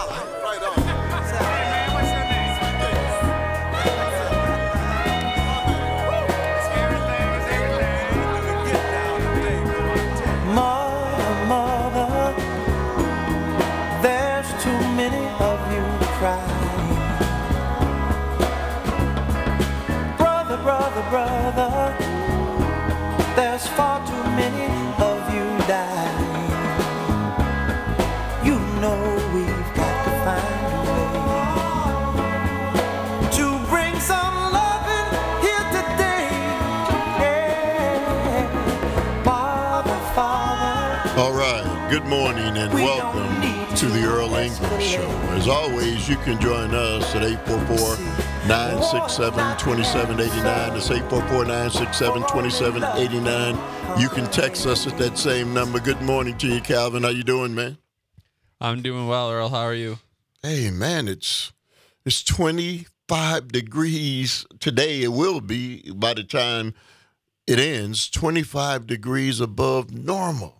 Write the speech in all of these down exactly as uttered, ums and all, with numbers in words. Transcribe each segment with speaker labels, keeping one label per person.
Speaker 1: Right on.
Speaker 2: Mother, mother, there's too many of you crying. Brother, brother, brother, there's far too many of you dying. You know we've got to find a way to bring some loving here today. Yeah. Father, Father.
Speaker 3: All right, good morning and welcome to the Earl England Show. As always, you can join us at eight four four, nine six seven, two seven eight nine. That's eight four four, nine six seven, two seven eight nine. You can text us at that same number. Good morning to you, Calvin. How you doing, man?
Speaker 4: I'm doing well, Earl. How are you?
Speaker 3: Hey, man, it's it's twenty-five degrees today. It will be by the time it ends, twenty-five degrees above normal.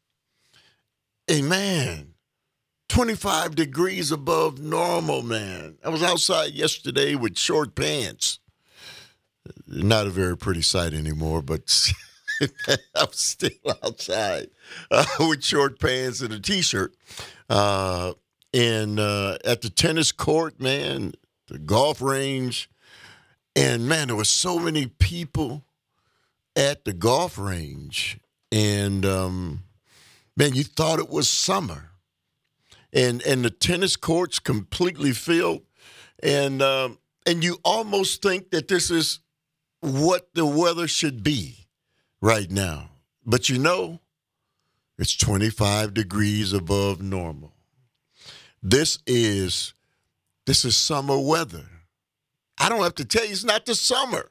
Speaker 3: Hey, man, twenty-five degrees above normal, man. I was outside yesterday with short pants. Not a very pretty sight anymore, but I'm still outside uh, with short pants and a T-shirt. Uh, and uh, at the tennis court, man, the golf range. And, man, there were so many people at the golf range. And, um, man, you thought it was summer. And and the tennis courts completely filled. And, um, and you almost think that this is what the weather should be right now. But, you know, it's twenty-five degrees above normal. This is this is summer weather. I don't have to tell you, it's not the summer,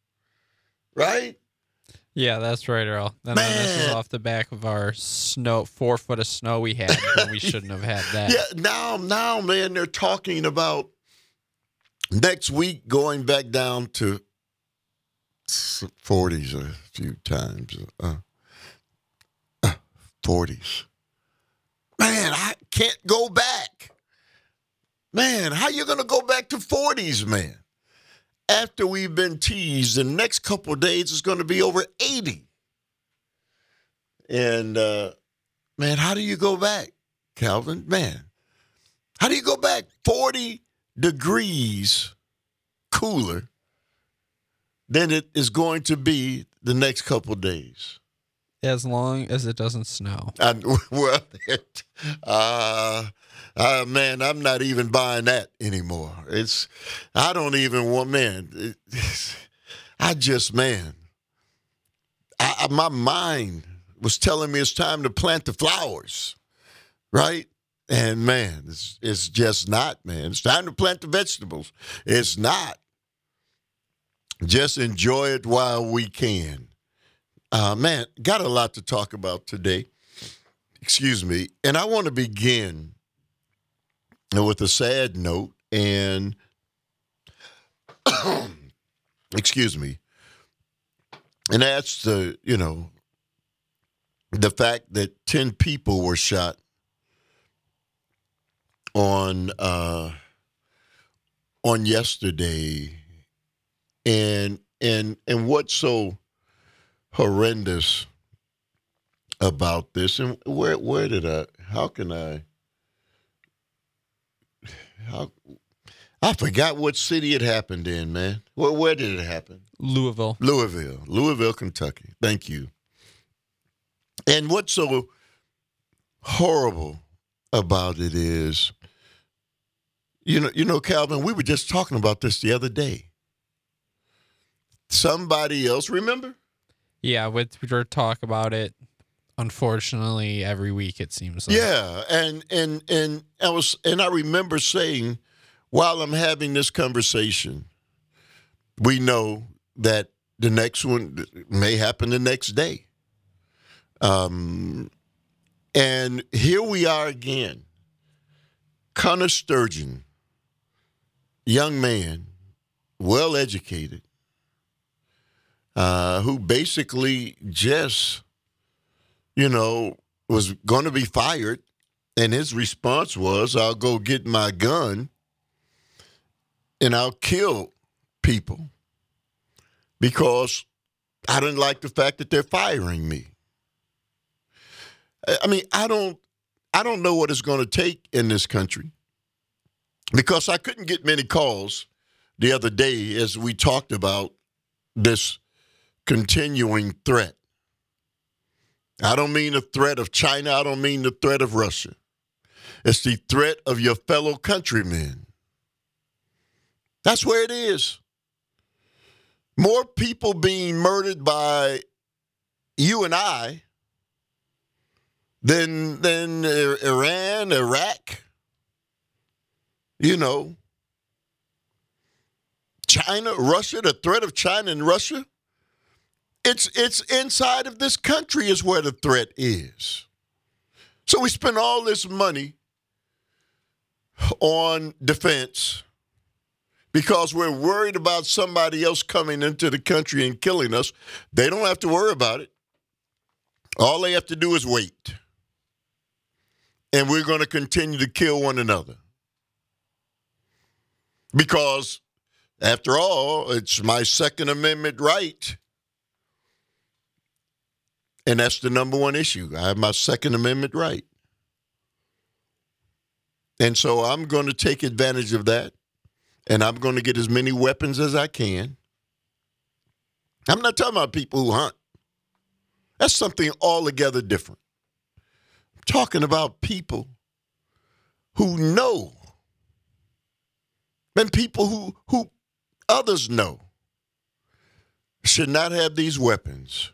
Speaker 3: right?
Speaker 4: Yeah, that's right, Earl. And then this is
Speaker 3: Man.
Speaker 4: off the back of our snow, four foot of snow we had when we shouldn't have had that.
Speaker 3: Yeah, now, now, man, they're talking about next week going back down to forties a few times. Uh, uh, forties. Man, I can't go back. Man, how you going to go back to forties, man? After we've been teased, the next couple of days is going to be over eighty. And, uh, man, how do you go back, Calvin? Man, how do you go back forty degrees cooler than it is going to be the next couple of days?
Speaker 4: As long as it doesn't snow.
Speaker 3: I, well, it, uh, uh, man, I'm not even buying that anymore. It's, I don't even want, man, it, it's, I just, man, I, I, my mind was telling me it's time to plant the flowers, right? And, man, it's, it's just not, man. It's time to plant the vegetables. It's not. Just enjoy it while we can. Uh, man, got a lot to talk about today. Excuse me. And I want to begin with a sad note. And, excuse me. And that's the, you know, the fact that ten people were shot on, uh, on yesterday. And, and, and what's so horrendous about this, and where where did I how can I how I forgot what city it happened in, man. Where where did it happen?
Speaker 4: Louisville.
Speaker 3: Louisville. Louisville, Kentucky. Thank you. And what's so horrible about it is, you know, you know, Calvin, we were just talking about this the other day. Somebody else, remember?
Speaker 4: Yeah, with we talk about it, unfortunately, every week it seems like.
Speaker 3: Yeah, and and and I was and I remember saying, while I'm having this conversation, we know that the next one may happen the next day. Um, and here we are again. Connor Sturgeon, young man, well educated, uh, who basically just, you know, was going to be fired And his response was, I'll go get my gun and I'll kill people because I didn't like the fact that they're firing me. I mean, I don't I don't know what it's going to take in this country because I couldn't get many calls the other day as we talked about this continuing threat. I don't mean the threat of China. I don't mean the threat of Russia. It's the threat of your fellow countrymen. That's where it is. More people being murdered by you and I than, than Iran, Iraq, you know, China, Russia, the threat of China and Russia. It's, it's inside of this country is where the threat is. So we spend all this money on defense because we're worried about somebody else coming into the country and killing us. They don't have to worry about it. All they have to do is wait. And we're going to continue to kill one another. Because, after all, it's my Second Amendment right. And that's the number one issue. I have my Second Amendment right. And so I'm going to take advantage of that. And I'm going to get as many weapons as I can. I'm not talking about people who hunt. That's something altogether different. I'm talking about people who know. And people who, who others know should not have these weapons.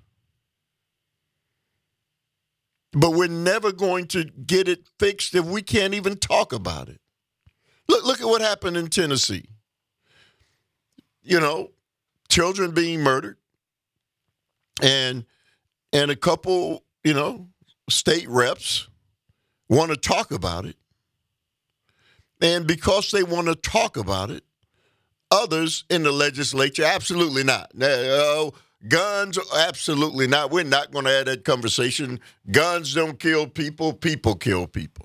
Speaker 3: But we're never going to get it fixed if we can't even talk about it. Look, look at what happened in Tennessee. You know, children being murdered. And and a couple, you know, state reps want to talk about it. And because they want to talk about it, others in the legislature, absolutely not. No, guns, absolutely not. We're not going to have that conversation. Guns don't kill people. People kill people.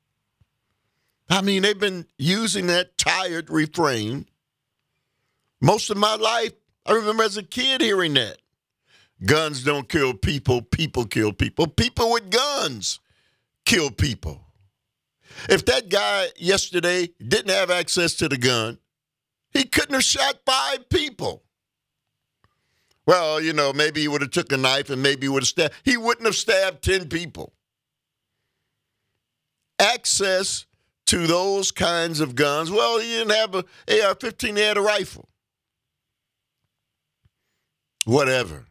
Speaker 3: I mean, they've been using that tired refrain most of my life. I remember as a kid hearing that. Guns don't kill people. People kill people. People with guns kill people. If that guy yesterday didn't have access to the gun, he couldn't have shot five people. Well, you know, maybe he would have took a knife and maybe he would have stabbed. He wouldn't have stabbed ten people. Access to those kinds of guns. Well, he didn't have an A R fifteen, he had a rifle. Whatever.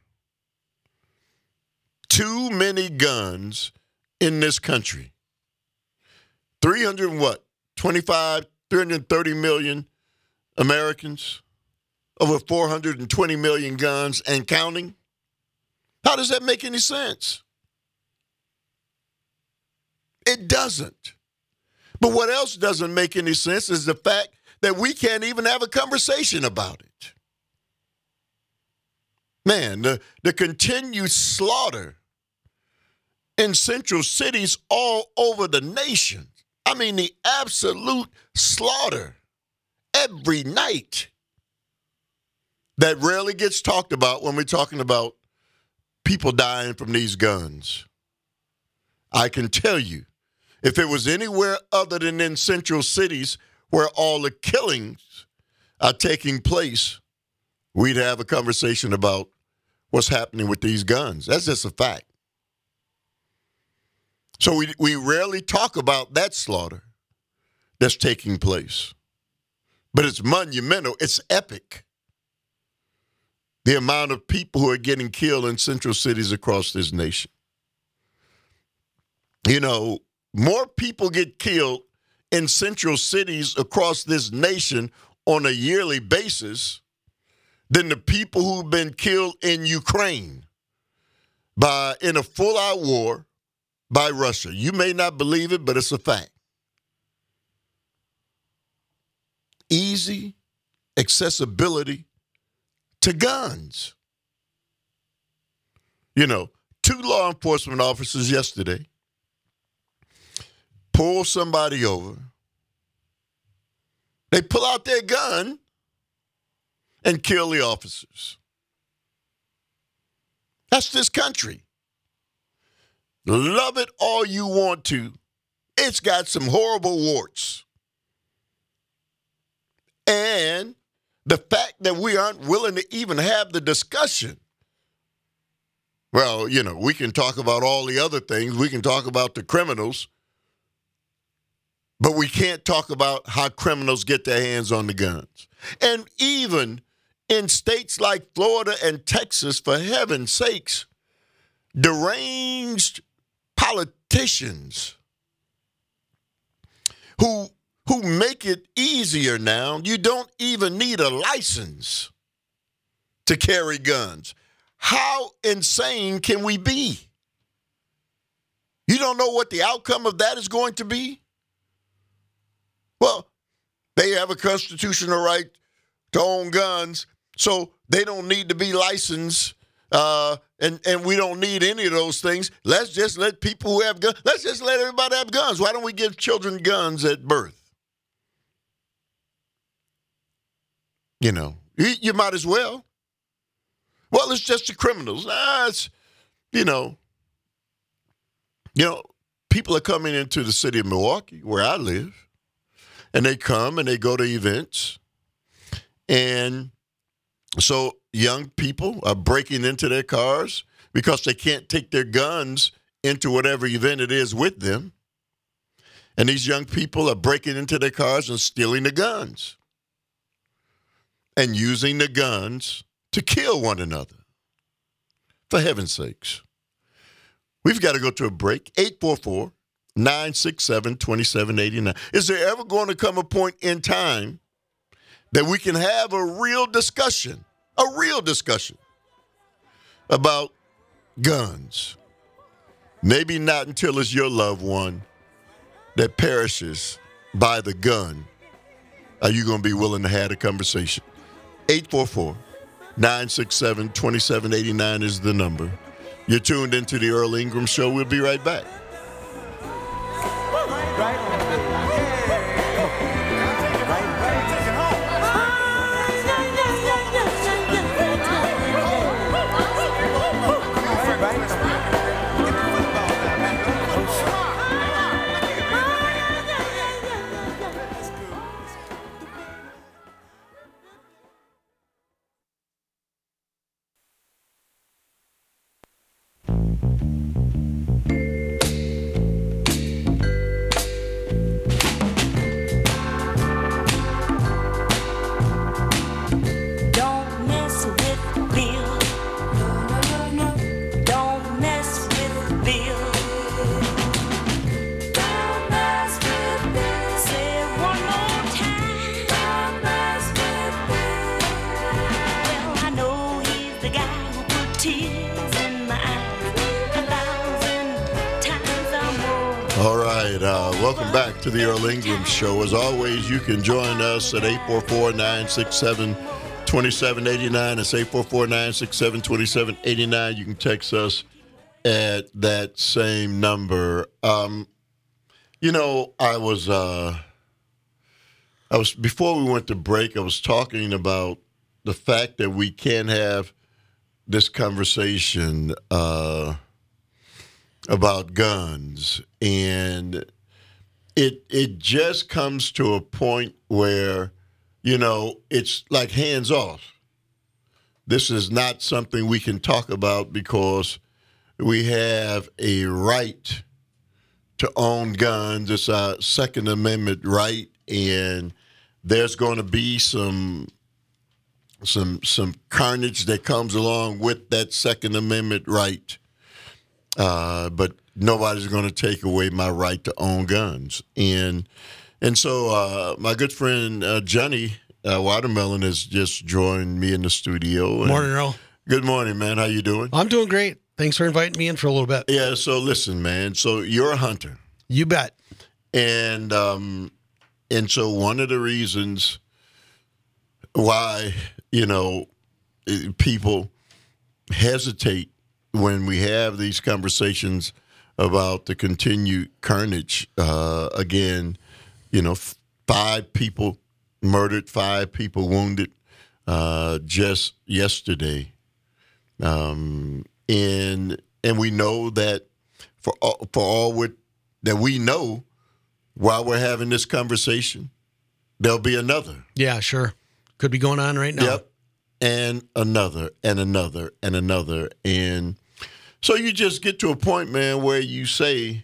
Speaker 3: Too many guns in this country. three hundred and what? twenty-five, three hundred thirty million Americans. Over four hundred twenty million guns and counting. How does that make any sense? It doesn't. But what else doesn't make any sense is the fact that we can't even have a conversation about it. Man, the, the continued slaughter in central cities all over the nation. I mean, the absolute slaughter every night. That rarely gets talked about when we're talking about people dying from these guns. I can tell you, if it was anywhere other than in central cities where all the killings are taking place, we'd have a conversation about what's happening with these guns. That's just a fact. So we, we rarely talk about that slaughter that's taking place. But it's monumental. It's epic. The amount of people who are getting killed in central cities across this nation. You know, more people get killed in central cities across this nation on a yearly basis than the people who've been killed in Ukraine by in a full-out war by Russia. You may not believe it, but it's a fact. Easy accessibility to guns. You know, two law enforcement officers yesterday pull somebody over. They pull out their gun and kill the officers. That's this country. Love it all you want to. It's got some horrible warts. And the fact that we aren't willing to even have the discussion. Well, you know, we can talk about all the other things. We can talk about the criminals. But we can't talk about how criminals get their hands on the guns. And even in states like Florida and Texas, for heaven's sakes, deranged politicians who who make it easier now. You don't even need a license to carry guns. How insane can we be? You don't know what the outcome of that is going to be? Well, they have a constitutional right to own guns, so they don't need to be licensed, uh, and, and we don't need any of those things. Let's just let people who have guns, let's just let everybody have guns. Why don't we give children guns at birth? You know, you, you might as well. Well, it's just the criminals. Nah, it's, you know, you know, people are coming into the city of Milwaukee, where I live, and they come and they go to events. And so young people are breaking into their cars because they can't take their guns into whatever event it is with them. And these young people are breaking into their cars and stealing the guns and using the guns to kill one another. For heaven's sakes. We've got to go to a break. eight four four, nine six seven, two seven eight nine. Is there ever going to come a point in time that we can have a real discussion, a real discussion about guns? Maybe not until it's your loved one that perishes by the gun. Are you going to be willing to have a conversation? eight four four, nine six seven, two seven eight nine is the number. You're tuned into the Earl Ingram Show. We'll be right back. Welcome back to the Earl Ingram Show. As always, you can join us at eight four four, nine six seven, two seven eight nine. That's eight four four, nine six seven, two seven eight nine. You can text us at that same number. Um, you know, I was, uh, I was before we went to break, I was talking about the fact that we can't have this conversation uh, about guns, and It it just comes to a point where, you know, it's like hands off. This is not something we can talk about because we have a right to own guns. It's a Second Amendment right, and there's going to be some some some carnage that comes along with that Second Amendment right. Uh, but nobody's going to take away my right to own guns. And and so uh, my good friend uh, Johnny uh, Watermelon has just joined me in the studio.
Speaker 1: Morning, Earl.
Speaker 3: Good morning, man. How you doing?
Speaker 1: I'm doing great. Thanks for inviting me in for a little bit.
Speaker 3: Yeah, so listen, man. So you're a hunter.
Speaker 1: You bet.
Speaker 3: And, um, and so one of the reasons why, you know, people hesitate when we have these conversations about the continued carnage. Uh, again, you know, f- five people murdered, five people wounded uh, just yesterday. Um, and and we know that for all, for all what, that we know while we're having this conversation, there'll be another.
Speaker 1: Yeah, sure. Could be going on right now.
Speaker 3: Yep. And another, and another, and another. And so you just get to a point, man, where you say,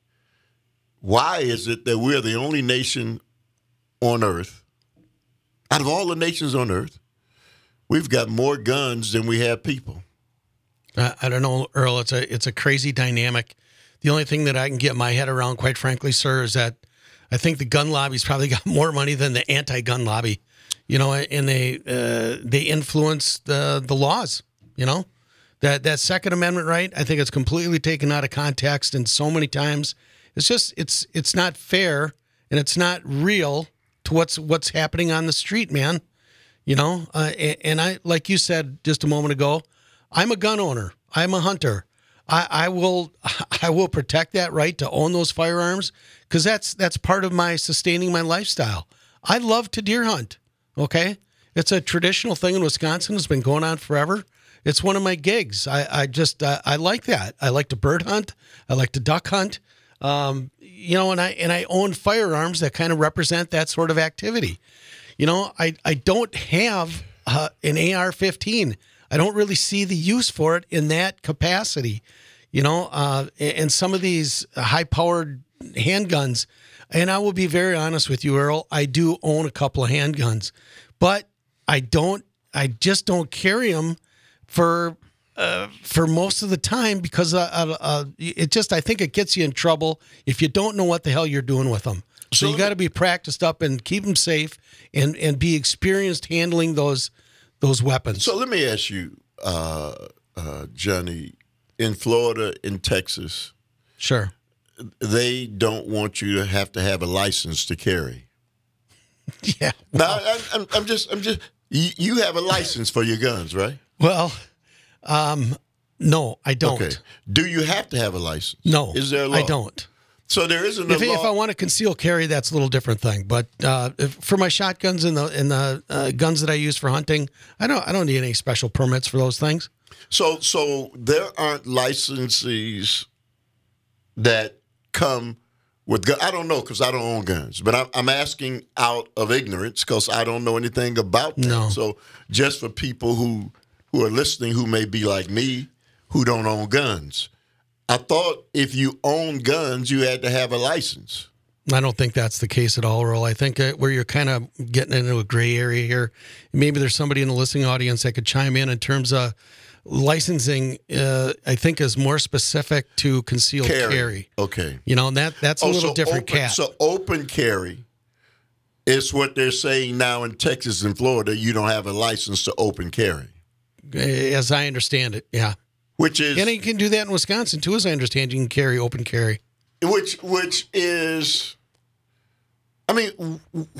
Speaker 3: why is it that we're the only nation on earth, out of all the nations on earth, we've got more guns than we have people?
Speaker 1: Uh, I don't know, Earl. It's a it's a crazy dynamic. The only thing that I can get my head around, quite frankly, sir, is that I think the gun lobby's probably got more money than the anti-gun lobby. You know, and they uh, they influence the the laws. You know, that that Second Amendment right, I think it's completely taken out of context, and so many times it's just it's it's not fair and it's not real to what's what's happening on the street, man. You know, uh, and, and I like you said just a moment ago, I'm a gun owner. I'm a hunter. I, I will I will protect that right to own those firearms because that's that's part of my sustaining my lifestyle. I love to deer hunt. Okay, it's a traditional thing in Wisconsin. It's been going on forever. It's one of my gigs. I, I just uh, I like that. I like to bird hunt. I like to duck hunt. Um, you know, and I and I own firearms that kind of represent that sort of activity. You know, I I don't have uh, an A R fifteen. I don't really see the use for it in that capacity. You know, uh, and some of these high-powered handguns. And I will be very honest with you, Earl. I do own a couple of handguns, but I don't. I just don't carry them for uh, for most of the time because uh, uh, uh, it just. I think it gets you in trouble if you don't know what the hell you're doing with them. So, so you got to be practiced up and keep them safe and and be experienced handling those those weapons.
Speaker 3: So let me ask you, uh, uh, Johnny, in Florida, in Texas,
Speaker 1: sure.
Speaker 3: They don't want you to have to have a license to carry.
Speaker 1: Yeah.
Speaker 3: Well. Now, I, I'm, I'm just, I'm just. You, you have a license for your guns, right?
Speaker 1: Well, um, no, I don't.
Speaker 3: Okay. Do you have to have a license?
Speaker 1: No.
Speaker 3: Is there a law?
Speaker 1: I don't.
Speaker 3: So there isn't a
Speaker 1: if,
Speaker 3: law.
Speaker 1: If I want to conceal carry, that's a little different thing. But uh, if, for my shotguns and the and the uh, guns that I use for hunting, I don't I don't need any special permits for those things.
Speaker 3: So so there aren't licenses that come with gun. I don't know because I don't own guns, but I'm, I'm asking out of ignorance because I don't know anything about that.
Speaker 1: No.
Speaker 3: So just for people who who are listening who may be like me, who don't own guns, I thought if you own guns, you had to have a license.
Speaker 1: I don't think that's the case at all, Earl. I think uh, where you're kind of getting into a gray area here, maybe there's somebody in the listening audience that could chime in in terms of licensing. Uh, I think is more specific to concealed carry. carry.
Speaker 3: Okay,
Speaker 1: you know, and that that's a
Speaker 3: oh,
Speaker 1: little
Speaker 3: so
Speaker 1: different
Speaker 3: open,
Speaker 1: cat.
Speaker 3: So open carry is what they're saying now in Texas and Florida. You don't have a license to open carry,
Speaker 1: as I understand it. Yeah.
Speaker 3: Which is,
Speaker 1: and you can do that in Wisconsin too, as I understand. You can carry open carry,
Speaker 3: which which is, I mean,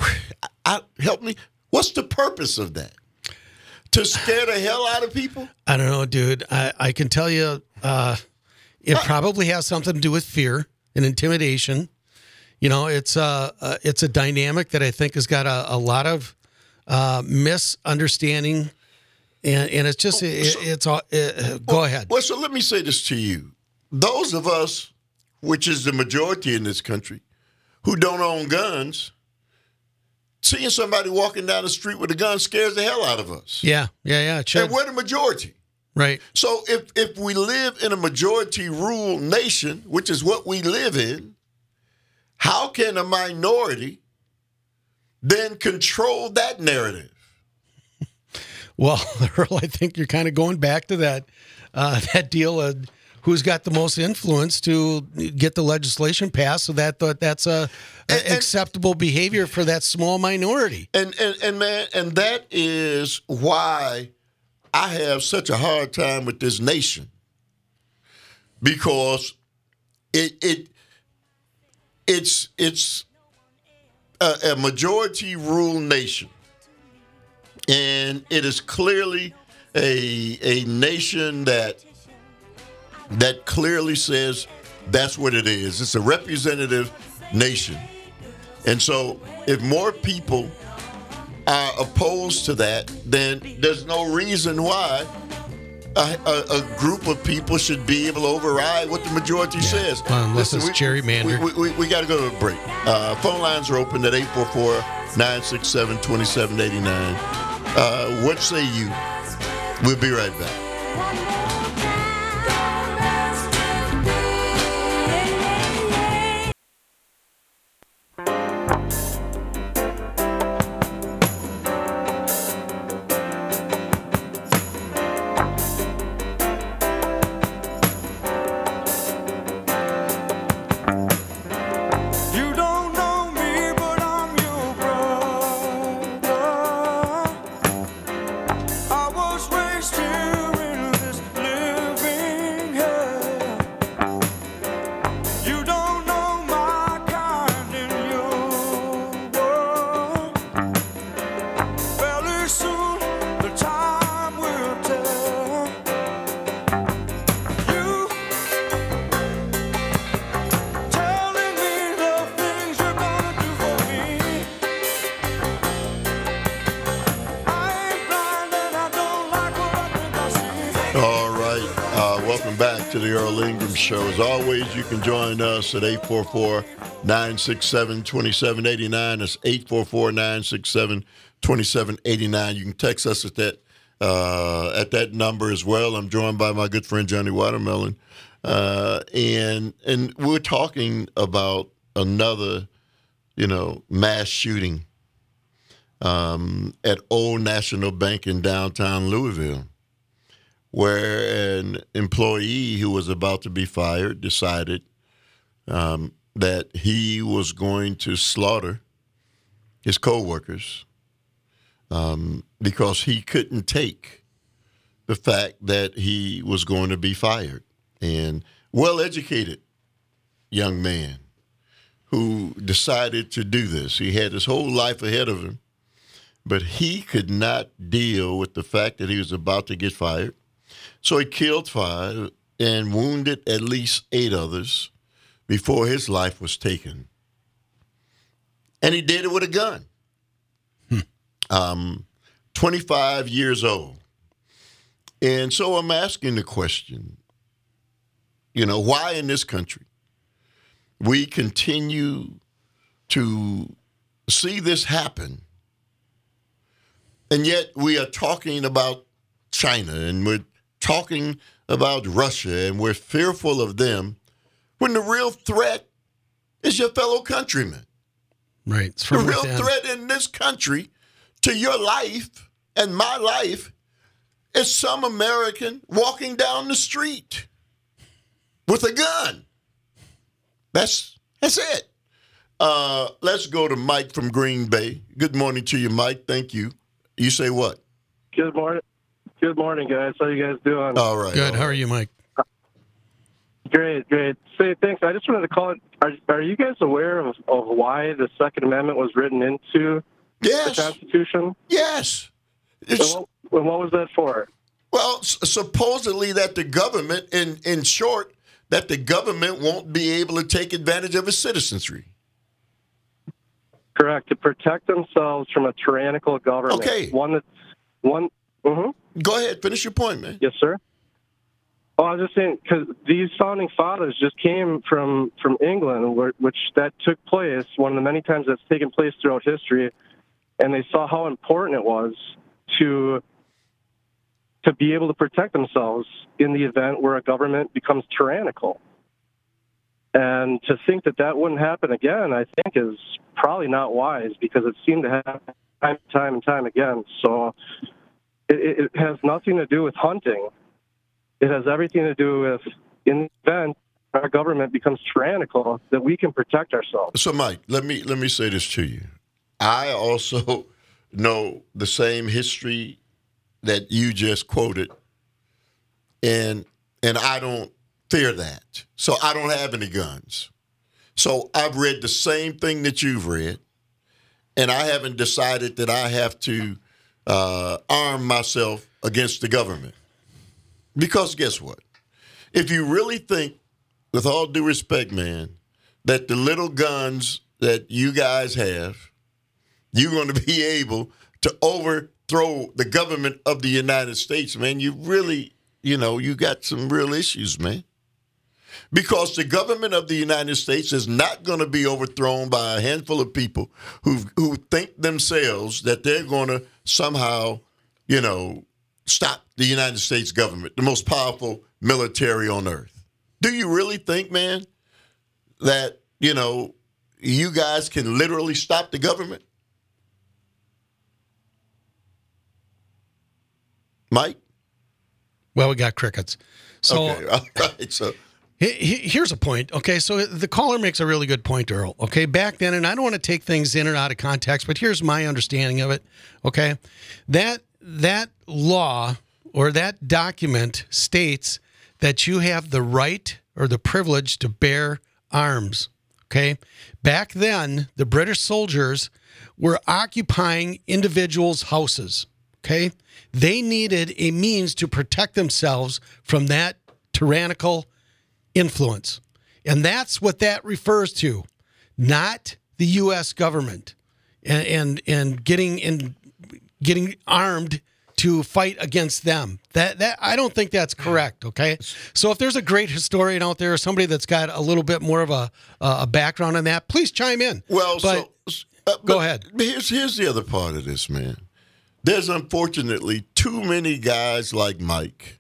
Speaker 3: I, help me. What's the purpose of that? To scare the hell out of people?
Speaker 1: I don't know, dude. I, I can tell you, uh, it probably has something to do with fear and intimidation. You know, it's a uh, it's a dynamic that I think has got a, a lot of uh, misunderstanding. And and it's just, it, so, it's all, uh, go
Speaker 3: well,
Speaker 1: ahead.
Speaker 3: Well, so let me say this to you. Those of us, which is the majority in this country, who don't own guns, seeing somebody walking down the street with a gun scares the hell out of us.
Speaker 1: Yeah, yeah, yeah. It should.
Speaker 3: And we're the majority.
Speaker 1: Right.
Speaker 3: So if, if we live in a majority rule nation, which is what we live in, how can a minority then control that narrative?
Speaker 1: Well, Earl, I think you're kind of going back to that uh, that deal of who's got the most influence to get the legislation passed, so that, that that's a, a and, acceptable behavior for that small minority.
Speaker 3: And, and and man, and that is why I have such a hard time with this nation, because it it it's it's a, a majority rule nation. And it is clearly a a nation that that clearly says That's what it is. It's a representative nation. And so if more people are opposed to that, then there's no reason why a, a, a group of people should be able to override what the majority yeah. says.
Speaker 1: Well, unless
Speaker 3: Listen,
Speaker 1: it's
Speaker 3: we,
Speaker 1: gerrymandered.
Speaker 3: We, we, we, we got to go to a break. Uh, phone lines are open at eight four four, nine six seven, two seven eight nine. Uh, what say you? We'll be right back. To the Earl Ingram Show. As always, you can join us at eight four four, nine six seven, two seven eight nine. That's eight four four, nine six seven, two seven eight nine. You can text us at that uh, at that number as well. I'm joined by my good friend Johnny Watermelon, uh, and and we're talking about another, you know, mass shooting um, at Old National Bank in downtown Louisville, where an employee who was about to be fired decided um, that he was going to slaughter his coworkers um, because he couldn't take the fact that he was going to be fired. And well-educated young man who decided to do this. He had his whole life ahead of him, but he could not deal with the fact that he was about to get fired. So he killed five and wounded at least eight others before his life was taken. And he did it with a gun. Hmm. Um, twenty-five years old. And so I'm asking the question, you know, why in this country we continue to see this happen, and yet we are talking about China and we're talking about Russia, and we're fearful of them when the real threat is your fellow countrymen.
Speaker 1: Right. It's
Speaker 3: the
Speaker 1: from
Speaker 3: real
Speaker 1: within.
Speaker 3: threat in this country to your life and my life is some American walking down the street with a gun. That's that's it. Uh, let's go to Mike from Green Bay. Good morning to you, Mike. Thank you. You say what?
Speaker 5: Good morning. Good morning, guys. How you guys doing?
Speaker 3: All right.
Speaker 1: Good.
Speaker 3: all
Speaker 1: How
Speaker 3: right.
Speaker 1: are you, Mike?
Speaker 5: Great, great. Say thanks. I just wanted to call it. Are, are you guys aware of, of why the Second Amendment was written into
Speaker 3: Yes.
Speaker 5: the Constitution?
Speaker 3: Yes.
Speaker 5: And
Speaker 3: It's,
Speaker 5: what, and what was that for?
Speaker 3: well, s- supposedly that the government, in, in short, that the government won't be able to take advantage of its citizenry.
Speaker 5: Correct. To protect themselves from a tyrannical government.
Speaker 3: Okay.
Speaker 5: One that's one. Mm-hmm.
Speaker 3: Go ahead. Finish your point, man.
Speaker 5: Yes, sir. Well, I was just saying because these founding fathers just came from from England, where, which that took place one of the many times that's taken place throughout history, and they saw how important it was to to be able to protect themselves in the event where a government becomes tyrannical. And to think that that wouldn't happen again, I think, is probably not wise because it seemed to happen time, time and time again. So it, it has nothing to do with hunting. It has everything to do with, in the event our government becomes tyrannical, that we can protect ourselves.
Speaker 3: So, Mike, let me let me say this to you. I also know the same history that you just quoted, and and I don't fear that. So I don't have any guns. So I've read the same thing that you've read, and I haven't decided that I have to uh, arm myself against the government. Because guess what? If you really think with all due respect, man, that the little guns that you guys have, you're going to be able to overthrow the government of the United States, man. You really, you know, you got some real issues, man. Because the government of the United States is not going to be overthrown by a handful of people who who think themselves that they're going to somehow, you know, stop the United States government, the most powerful military on earth. Do you really think, man, that, you know, you guys can literally stop the government? Mike?
Speaker 1: Well, we got crickets. So,
Speaker 3: okay, all right. So
Speaker 1: he- he- here's a point. Okay, so the caller makes a really good point, Earl. Okay, back then, and I don't want to take things in and out of context, but here's my understanding of it. Okay, that that law or that document states that you have the right or the privilege to bear arms. Okay, back then, the British soldiers were occupying individuals' houses. Okay, they needed a means to protect themselves from that tyrannical influence. And that's what that refers to, not the U S government and and, and getting in, getting armed to fight against them. That that I don't think that's correct, okay? So if there's a great historian out there or somebody that's got a little bit more of a a background on that, please chime in.
Speaker 3: Well,
Speaker 1: but,
Speaker 3: so uh,
Speaker 1: go
Speaker 3: but
Speaker 1: ahead.
Speaker 3: Here's here's the other part of this, man. There's unfortunately too many guys like Mike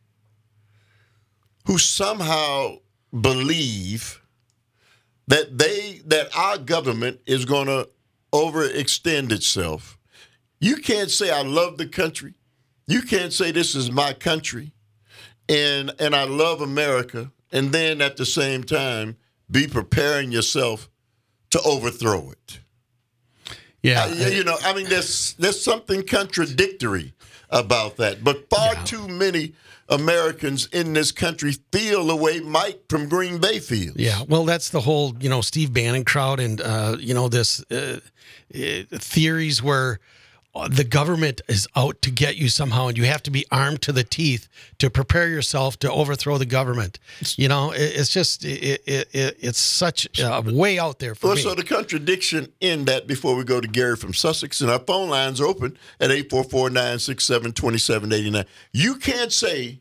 Speaker 3: who somehow believe that they that our government is going to overextend itself. You can't say I love the country. You can't say this is my country and and I love America, and then at the same time be preparing yourself to overthrow it.
Speaker 1: Yeah.
Speaker 3: Uh, you know, I mean, there's there's something contradictory about that. But far
Speaker 1: Yeah.
Speaker 3: too many Americans in this country feel the way Mike from Green Bay feels.
Speaker 1: Yeah, well, that's the whole, you know, Steve Bannon crowd and, uh, you know, this uh, uh, theories where the government is out to get you somehow and you have to be armed to the teeth to prepare yourself to overthrow the government. You know, it, it's just, it, it, it, it's such uh, way out there for
Speaker 3: Well,
Speaker 1: me.
Speaker 3: so the contradiction in that, before we go to Gary from Sussex, and our phone lines are open at eight four four, nine six seven, two seven eight nine. You can't say,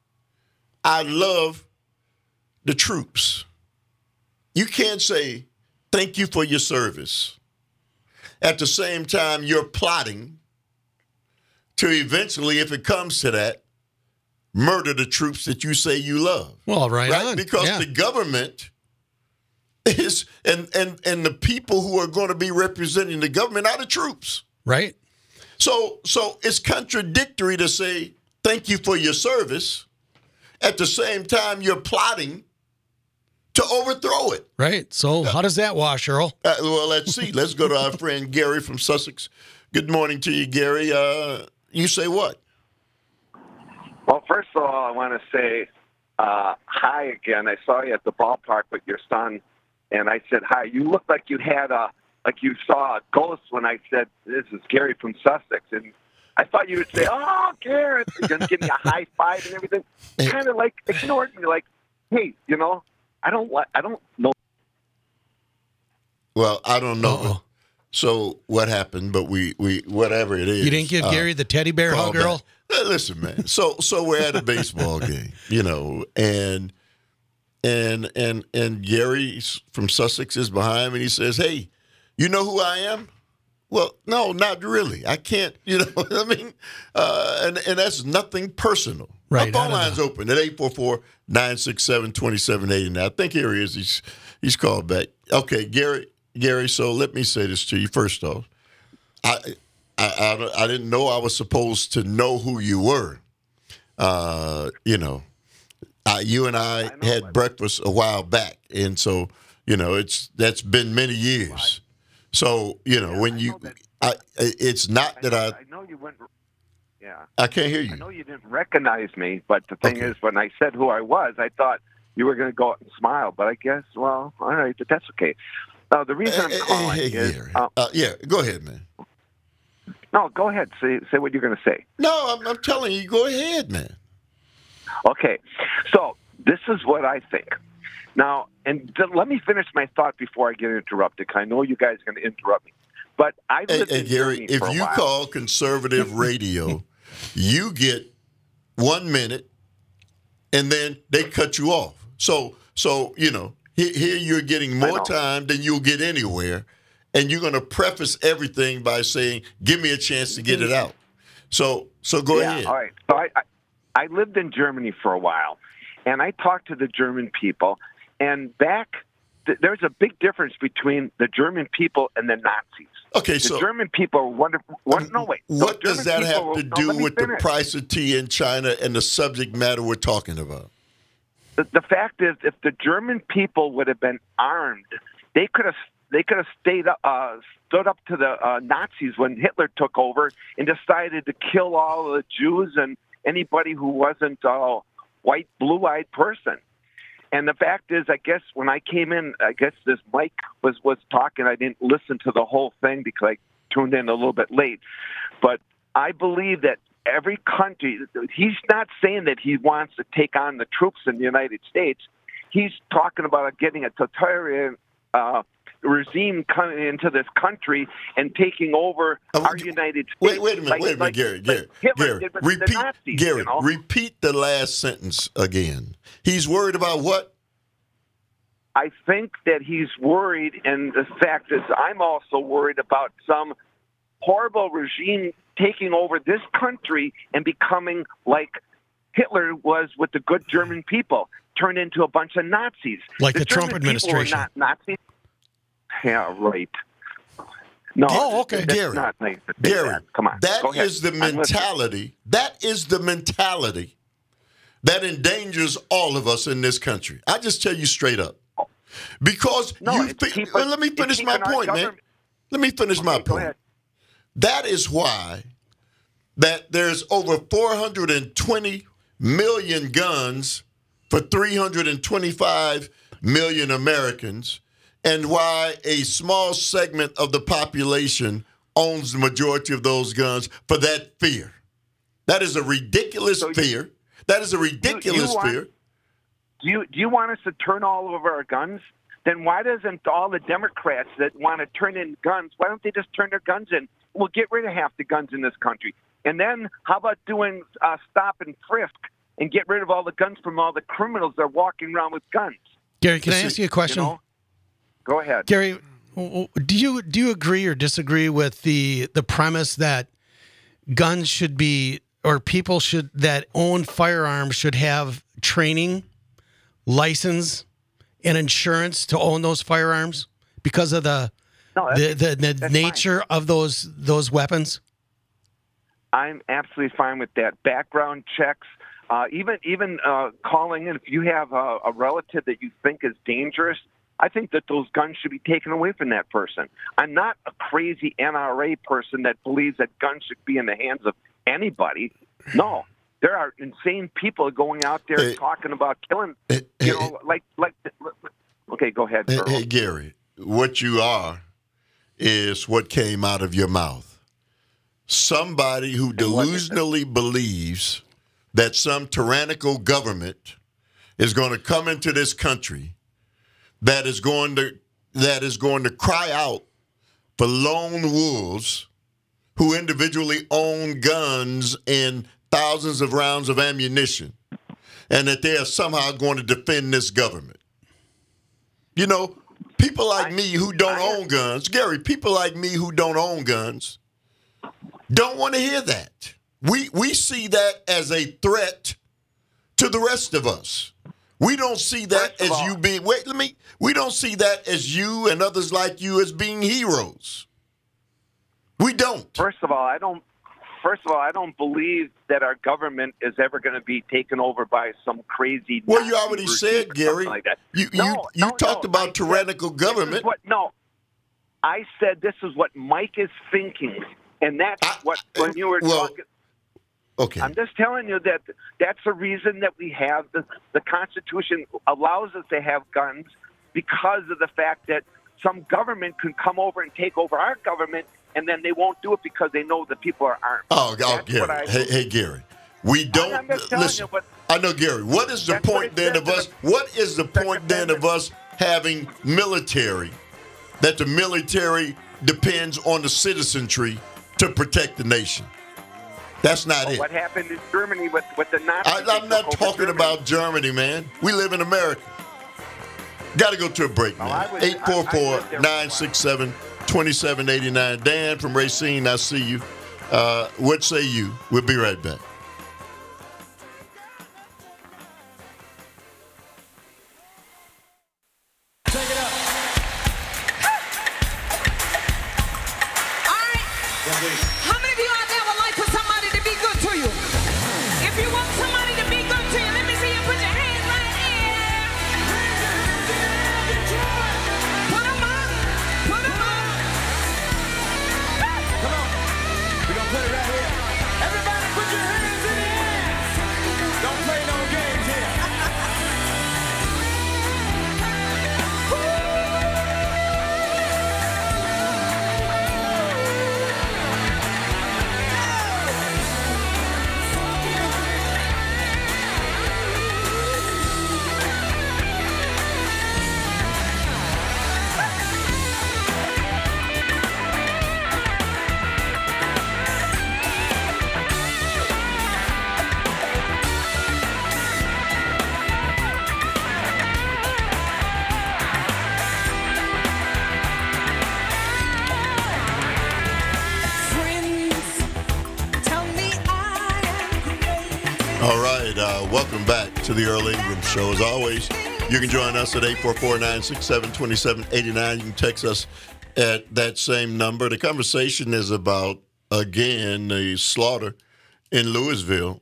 Speaker 3: I love the troops. You can't say, thank you for your service. At the same time, you're plotting to eventually, if it comes to that, murder the troops that you say you love.
Speaker 1: Well, right,
Speaker 3: Right?
Speaker 1: on.
Speaker 3: Because
Speaker 1: Yeah.
Speaker 3: the government is, and, and, and the people who are going to be representing the government are the troops.
Speaker 1: Right?
Speaker 3: So, so it's contradictory to say, thank you for your service. At the same time, you're plotting to overthrow it.
Speaker 1: Right. So how does that wash, Earl?
Speaker 3: Uh, well, let's see. Let's go to our friend Gary from Sussex. Good morning to you, Gary. Uh, you say what?
Speaker 6: Well, first of all, I want to say uh, hi again. I saw you at the ballpark with your son, and I said hi. You looked like you had a like you saw a ghost when I said this is Gary from Sussex, and I thought you would say, "Oh, Garrett," you're gonna give me a high five and everything. Kind of like ignored me, like, "Hey, you know, I don't like, I don't know."
Speaker 3: Well, I don't know.
Speaker 1: Uh-oh.
Speaker 3: So what happened? But we, we whatever it is.
Speaker 1: You didn't give
Speaker 3: uh,
Speaker 1: Gary the teddy bear
Speaker 3: call
Speaker 1: hug,
Speaker 3: back.
Speaker 1: Earl?
Speaker 3: Uh, Listen, man. So so we're at a baseball game, you know, and and and and Gary from Sussex is behind me, and he says, "Hey, you know who I am?" Well, no, not really. I can't, you know what I mean? Uh, and, and that's nothing personal.
Speaker 1: Right,
Speaker 3: Our
Speaker 1: I
Speaker 3: phone
Speaker 1: don't
Speaker 3: line's
Speaker 1: know.
Speaker 3: open at eight four four, nine six seven, two seven eight nine. I think here he is. He's he's called back. Okay, Gary, Gary, so let me say this to you first off. I I, I, I didn't know I was supposed to know who you were. Uh, you know, uh, you and I,
Speaker 6: I know,
Speaker 3: had
Speaker 6: but-
Speaker 3: breakfast a while back, and so, you know, it's that's been many years. So, you know,
Speaker 6: Yeah,
Speaker 3: when
Speaker 6: I
Speaker 3: you,
Speaker 6: know that.
Speaker 3: I, it's not that I,
Speaker 6: I know you went. Yeah.
Speaker 3: I can't hear
Speaker 6: I
Speaker 3: you.
Speaker 6: know you didn't recognize me, but the thing
Speaker 3: Okay.
Speaker 6: is, when I said who I was, I thought you were going to go out and smile. But I guess, well, all right, but that's okay. Now, the reason I'm
Speaker 3: Hey,
Speaker 6: calling
Speaker 3: hey,
Speaker 6: is,
Speaker 3: Gary.
Speaker 6: uh,
Speaker 3: Uh, yeah, go ahead, man.
Speaker 6: no, go ahead, say say what you're going to say.
Speaker 3: No, I'm, I'm telling you, go ahead, man.
Speaker 6: Okay, so this is what I think. Now, and th- let me finish my thought before I get interrupted, 'cause I know you guys are going to interrupt me. But I
Speaker 3: Hey,
Speaker 6: lived
Speaker 3: hey,
Speaker 6: in
Speaker 3: Gary,
Speaker 6: Germany
Speaker 3: if
Speaker 6: for a
Speaker 3: you
Speaker 6: while.
Speaker 3: call conservative radio, you get one minute, and then they cut you off. So, so you know, here, here you're getting more
Speaker 6: know.
Speaker 3: time than you'll get anywhere, and you're going to preface everything by saying, "Give me a chance to get it out." So, so go
Speaker 6: yeah,
Speaker 3: ahead.
Speaker 6: All right. So I, I, I lived in Germany for a while, and I talked to the German people. And back, th- there's a big difference between the German people and the Nazis.
Speaker 3: Okay,
Speaker 6: The
Speaker 3: so
Speaker 6: German people are wonderful. One, no, wait. The
Speaker 3: what does
Speaker 6: German
Speaker 3: that have
Speaker 6: people-
Speaker 3: to
Speaker 6: no,
Speaker 3: do
Speaker 6: let me
Speaker 3: with the
Speaker 6: finish.
Speaker 3: price of tea in China and the subject matter we're talking about?
Speaker 6: The, the fact is, if the German people would have been armed, they could have they could have stayed up, uh, stood up to the uh, Nazis when Hitler took over and decided to kill all the Jews and anybody who wasn't a white, blue-eyed person. And the fact is, I guess when I came in, I guess this Mike was was talking. I didn't listen to the whole thing because I tuned in a little bit late. But I believe that every country, he's not saying that he wants to take on the troops in the United States. He's talking about getting a totalitarian uh, regime coming into this country and taking over
Speaker 3: Uh,
Speaker 6: our United States.
Speaker 3: Wait, wait a minute,
Speaker 6: like-
Speaker 3: wait a minute,
Speaker 6: like-
Speaker 3: Gary,
Speaker 6: like
Speaker 3: Gary,
Speaker 6: Hitler
Speaker 3: Gary.
Speaker 6: did with the
Speaker 3: Repeat,
Speaker 6: Nazis,
Speaker 3: Gary,
Speaker 6: you know?
Speaker 3: repeat the last sentence again. He's worried about what?
Speaker 6: I think that he's worried, and the fact is, I'm also worried about some horrible regime taking over this country and becoming like Hitler was with the good German people, turned into a bunch of Nazis.
Speaker 1: Like the
Speaker 6: German
Speaker 1: Trump
Speaker 6: people were
Speaker 1: administration.
Speaker 6: not Nazis. Yeah, right. No,
Speaker 1: Oh, okay.
Speaker 6: that's
Speaker 3: Gary,
Speaker 6: not nice to say
Speaker 3: Gary,
Speaker 6: that. Come on,
Speaker 3: that
Speaker 6: go ahead.
Speaker 3: is the
Speaker 6: I'm listening.
Speaker 3: mentality. That is the mentality that endangers all of us in this country. I just tell you straight up. Because
Speaker 6: No,
Speaker 3: you
Speaker 6: it's
Speaker 3: fi-
Speaker 6: keep
Speaker 3: well,
Speaker 6: us-
Speaker 3: let me
Speaker 6: it's
Speaker 3: finish my
Speaker 6: keeping our
Speaker 3: point, man.
Speaker 6: government-
Speaker 3: Let me finish my
Speaker 6: Okay, go
Speaker 3: point.
Speaker 6: ahead.
Speaker 3: That is why that there's over four hundred twenty million guns for three hundred twenty-five million Americans, and why a small segment of the population owns the majority of those guns for that fear. That is a ridiculous
Speaker 6: So you-
Speaker 3: fear. That is a ridiculous
Speaker 6: want-
Speaker 3: fear.
Speaker 6: Do you do you want us to turn all over our guns? Then why doesn't all the Democrats that want to turn in guns, why don't they just turn their guns in? We'll get rid of half the guns in this country. And then how about doing uh, stop and frisk and get rid of all the guns from all the criminals that are walking around with guns?
Speaker 1: Gary, can I
Speaker 3: See,
Speaker 1: ask you a
Speaker 6: You
Speaker 1: question?
Speaker 6: know? Go ahead.
Speaker 1: Gary, w- w- do you do you agree or disagree with the the premise that guns should be, or people should that own firearms should have training, license, and insurance to own those firearms because of the
Speaker 6: No,
Speaker 1: the
Speaker 6: that's,
Speaker 1: the, the
Speaker 6: that's
Speaker 1: nature of those those weapons?
Speaker 6: I'm absolutely fine with that. Background checks, uh, even even uh, calling in if you have a, a relative that you think is dangerous. I think that those guns should be taken away from that person. I'm not a crazy N R A person that believes that guns should be in the hands of anybody. No, there are insane people going out there
Speaker 3: Hey.
Speaker 6: talking about killing.
Speaker 3: Hey,
Speaker 6: You
Speaker 3: hey,
Speaker 6: know, like like. Okay, go ahead.
Speaker 3: Hey,
Speaker 6: Earl.
Speaker 3: hey, Gary, what you are is what came out of your mouth. Somebody who
Speaker 6: what is it?
Speaker 3: delusionally believes that some tyrannical government is going to come into this country that is going to that is going to cry out for lone wolves who individually own guns and thousands of rounds of ammunition, and that they are somehow going to defend this government. You know, people like
Speaker 6: I-
Speaker 3: me who don't
Speaker 6: I-
Speaker 3: own guns, Gary, people like me who don't own guns don't want to hear that. We we see that as a threat to the rest of us. We don't see that
Speaker 6: First of
Speaker 3: as
Speaker 6: all-
Speaker 3: you being wait, let me we don't see that as you and others like you as being heroes. We don't.
Speaker 6: First of all, I don't. First of all, I don't believe that our government is ever going to be taken over by some crazy.
Speaker 3: Well, you
Speaker 6: Nazi
Speaker 3: already
Speaker 6: regime
Speaker 3: said,
Speaker 6: or something
Speaker 3: Gary.
Speaker 6: like that.
Speaker 3: You you,
Speaker 6: No,
Speaker 3: you
Speaker 6: no,
Speaker 3: talked
Speaker 6: no.
Speaker 3: about
Speaker 6: I said
Speaker 3: tyrannical
Speaker 6: this is
Speaker 3: government.
Speaker 6: what, no, I said this is what Mike is thinking, and that's
Speaker 3: I-
Speaker 6: what when you were
Speaker 3: well,
Speaker 6: talking.
Speaker 3: Okay.
Speaker 6: I'm just telling you that that's the reason that we have the the Constitution allows us to have guns because of the fact that some government can come over and take over our government, and then they won't do it because they know the people are armed.
Speaker 3: Oh, oh
Speaker 6: That's
Speaker 3: Gary.
Speaker 6: what I-
Speaker 3: Hey, hey, Gary. We don't
Speaker 6: I'm just telling
Speaker 3: listen.
Speaker 6: you, but
Speaker 3: I know, Gary. What is the
Speaker 6: That's what
Speaker 3: point
Speaker 6: it
Speaker 3: then
Speaker 6: says
Speaker 3: of
Speaker 6: in
Speaker 3: us?
Speaker 6: the
Speaker 3: What is the point
Speaker 6: Second
Speaker 3: then of us having military? That the military depends on the citizenry to protect the nation. That's not
Speaker 6: Oh,
Speaker 3: it.
Speaker 6: what happened in Germany with, with the Nazis?
Speaker 3: I,
Speaker 6: They
Speaker 3: I'm not
Speaker 6: took over
Speaker 3: talking
Speaker 6: Germany.
Speaker 3: about Germany, man. We live in America. Got to go to a break,
Speaker 6: Well,
Speaker 3: man.
Speaker 6: I was-
Speaker 3: eight four
Speaker 6: I- I
Speaker 3: four,
Speaker 6: lived there for a while.
Speaker 3: nine six seven, two seven eight nine. Dan from Racine, I see you. Uh, what say you? We'll be right back.
Speaker 7: How many of you out there would like for somebody to be good to you? If you want somebody to be good to you, let me see you put your hands right here. Put them up. Put them up.
Speaker 2: Come on. We're going to put it right here. Everybody put your hands in the air. Don't play no games here.
Speaker 3: All right, uh, welcome back to the Earl Ingram Show. As always, you can join us at eight four four, nine six seven, two seven eight nine. You can text us at that same number. The conversation is about, again, the slaughter in Louisville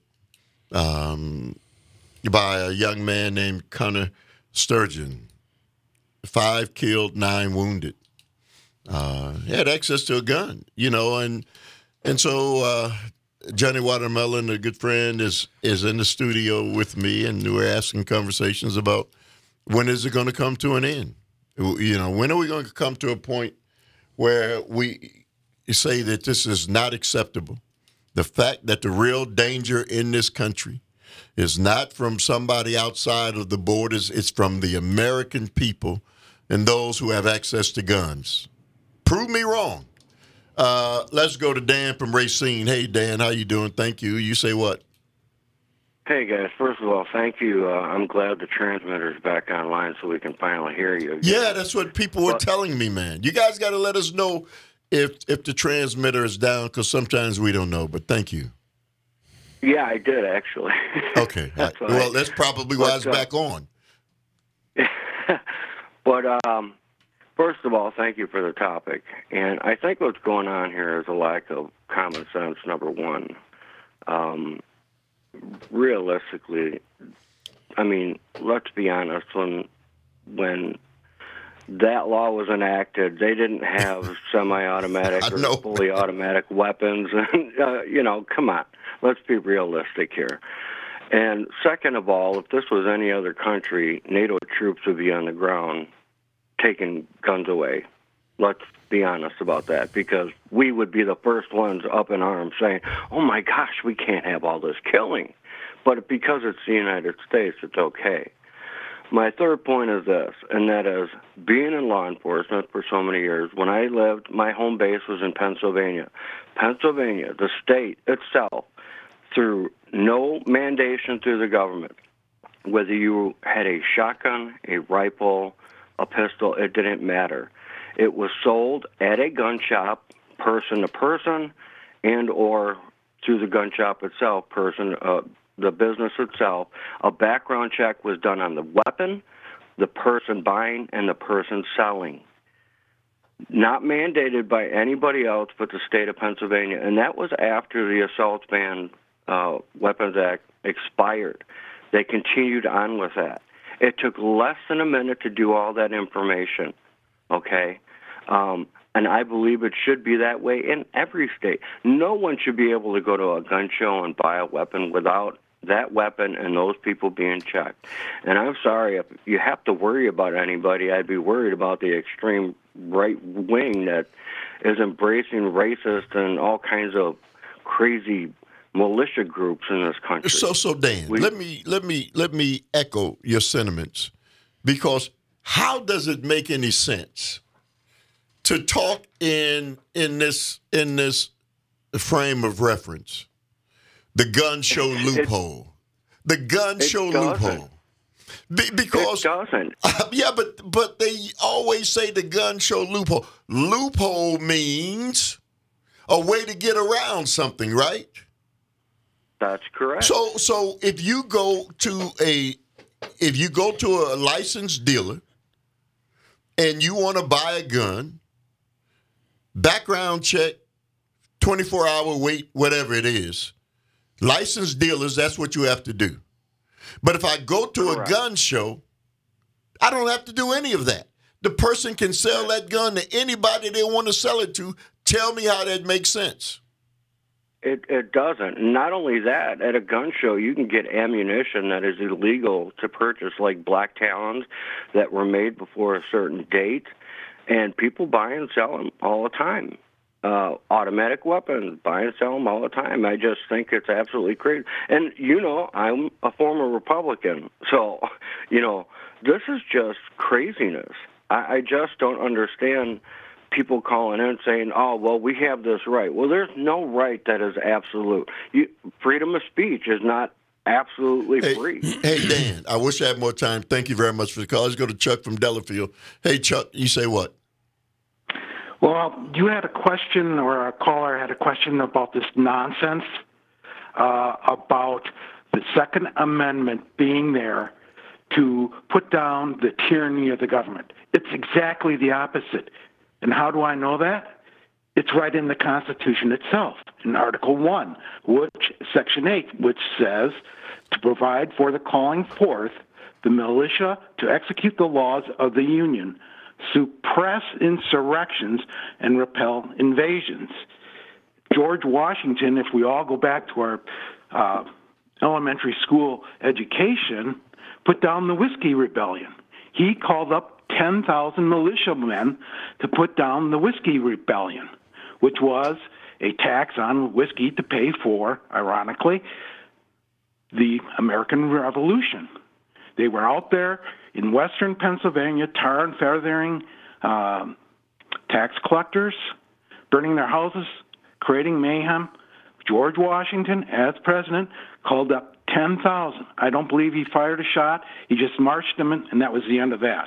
Speaker 3: um, by a young man named Connor Sturgeon. Five killed, nine wounded. Uh, he had access to a gun, you know, and and so uh, Johnny Watermelon, a good friend, is is in the studio with me, and we're asking conversations about when is it going to come to an end? You know, when are we going to come to a point where we say that this is not acceptable? The fact that the real danger in this country is not from somebody outside of the borders, it's from the American people and those who have access to guns. Prove me wrong. Uh, let's go to Dan from Racine. Hey, Dan, how you doing? Thank you. You say what?
Speaker 8: Hey, guys. First of all, thank you. Uh, I'm glad the transmitter's back online so we can finally hear you.
Speaker 3: Yeah, that's what people were
Speaker 8: Well-
Speaker 3: telling me, man. You guys got to let us know if if the transmitter is down, because sometimes we don't know. But thank you.
Speaker 8: Yeah, I did, actually.
Speaker 3: Okay.
Speaker 8: That's
Speaker 3: All
Speaker 8: why.
Speaker 3: right. Well, that's probably why
Speaker 8: But,
Speaker 3: it's
Speaker 8: uh,
Speaker 3: back on.
Speaker 8: But um, first of all, thank you for the topic. And I think what's going on here is a lack of common sense, number one. Um, realistically, I mean, let's be honest, when when that law was enacted, they didn't have semi-automatic
Speaker 3: I
Speaker 8: or
Speaker 3: know.
Speaker 8: fully automatic weapons. And, uh, you know, come on. Let's be realistic here. And second of all, if this was any other country, NATO troops would be on the ground taking guns away. Let's be honest about that, because we would be the first ones up in arms saying, oh, my gosh, we can't have all this killing. But because it's the United States, it's okay. My third point is this, and that is being in law enforcement for so many years. When I lived, my home base was in Pennsylvania. Pennsylvania, the state itself, through no mandation through the government, whether you had a shotgun, a rifle, a pistol, it didn't matter. It was sold at a gun shop, person to person, and or through the gun shop itself, person, uh, the business itself. A background check was done on the weapon, the person buying, and the person selling. Not mandated by anybody else but the state of Pennsylvania. And that was after the Assault Ban uh, Weapons Act expired. They continued on with that. It took less than a minute to do all that information, okay? Um, and I believe it should be that way in every state. No one should be able to go to a gun show and buy a weapon without that weapon and those people being checked. And I'm sorry, if you have to worry about anybody, I'd be worried about the extreme right wing that is embracing racist and all kinds of crazy militia groups in this country.
Speaker 3: So, so Dan,
Speaker 8: We-
Speaker 3: let me let me let me echo your sentiments, because how does it make any sense to talk in in this in this frame of reference? The gun show loophole. The gun
Speaker 8: it
Speaker 3: show
Speaker 8: doesn't.
Speaker 3: loophole. Be, because
Speaker 8: It doesn't.
Speaker 3: yeah, but but they always say the gun show loophole. Loophole means a way to get around something, right?
Speaker 8: That's correct.
Speaker 3: So so if you go to a if you go to a licensed dealer and you want to buy a gun, background check, twenty-four hour wait, whatever it is. Licensed dealers, that's what you have to do. But if I go to
Speaker 8: Correct.
Speaker 3: a gun show, I don't have to do any of that. The person can sell that gun to anybody they want to sell it to. Tell me how that makes sense.
Speaker 8: It it doesn't. Not only that, at a gun show, you can get ammunition that is illegal to purchase, like black talons that were made before a certain date, and people buy and sell them all the time. Uh, automatic weapons, buy and sell them all the time. I just think it's absolutely crazy. And, you know, I'm a former Republican, so, you know, this is just craziness. I, I just don't understand people calling in saying, oh, well, we have this right. Well, there's no right that is absolute. You, freedom of speech is not absolutely
Speaker 3: Hey,
Speaker 8: free.
Speaker 3: hey, Dan, I wish I had more time. Thank you very much for the call. Let's go to Chuck from Delafield. Hey, Chuck, you say what?
Speaker 9: Well, you had a question, or a caller had a question about this nonsense uh, about the Second Amendment being there to put down the tyranny of the government. It's exactly the opposite. And how do I know that? It's right in the Constitution itself, in Article one, which Section eight, which says to provide for the calling forth the militia to execute the laws of the Union, suppress insurrections, and repel invasions. George Washington, if we all go back to our uh, elementary school education, put down the Whiskey Rebellion. He called up ten thousand militiamen to put down the Whiskey Rebellion, which was a tax on whiskey to pay for, ironically, the American Revolution. They were out there in western Pennsylvania, tar and feathering uh, tax collectors, burning their houses, creating mayhem. George Washington, as president, called up ten thousand. I don't believe he fired a shot. He just marched them in, and that was the end of that.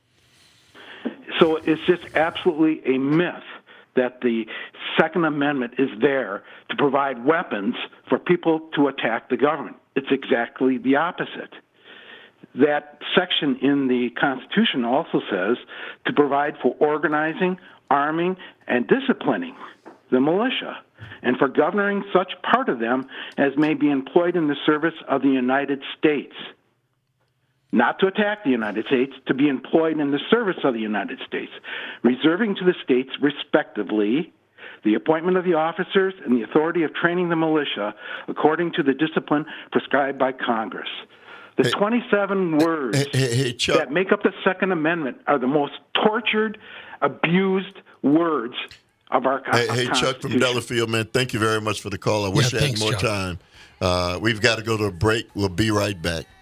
Speaker 9: So it's just absolutely a myth that the Second Amendment is there to provide weapons for people to attack the government. It's exactly the opposite. That section in the Constitution also says to provide for organizing, arming, and disciplining the militia, and for governing such part of them as may be employed in the service of the United States. Not to attack the United States, to be employed in the service of the United States, reserving to the states, respectively, the appointment of the officers and the authority of training the militia according to the discipline prescribed by Congress. The
Speaker 3: Hey,
Speaker 9: twenty-seven words
Speaker 3: hey, hey, hey, Chuck.
Speaker 9: that make up the Second Amendment are the most tortured, abused words of our
Speaker 3: Hey,
Speaker 9: Constitution.
Speaker 3: hey, Chuck from Delafield, man, thank you very much for the call. I wish
Speaker 1: Yeah,
Speaker 3: I had
Speaker 1: thanks,
Speaker 3: more
Speaker 1: Chuck.
Speaker 3: time. Uh, we've got to go to a break. We'll be right back.